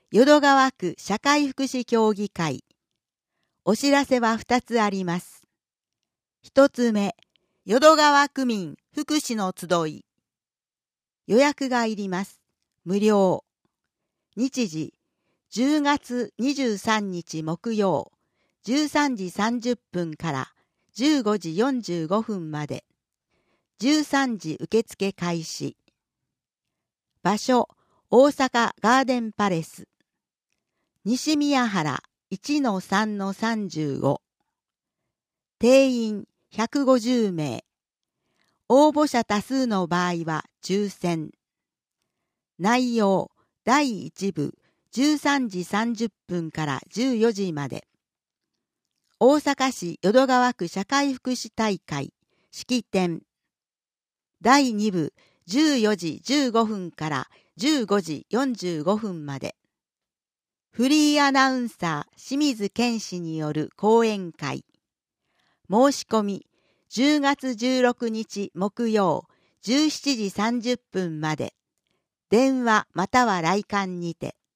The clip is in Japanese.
淀川区社会福祉協議会。お知らせは2つあります。1つ目、淀川区民福祉の集い。予約がいります。無料。日時、10月23日木曜、13時30分から15時45分まで。13時受付開始。場所、大阪ガーデンパレス。西宮原 1-3-35。定員150名。応募者多数の場合は抽選。内容、第1部13時30分から14時まで。大阪市淀川区社会福祉大会式典。第2部14時15分から15時45分まで。フリーアナウンサー清水健氏による講演会。申し込み10月16日木曜17時30分まで。電話または来館にて。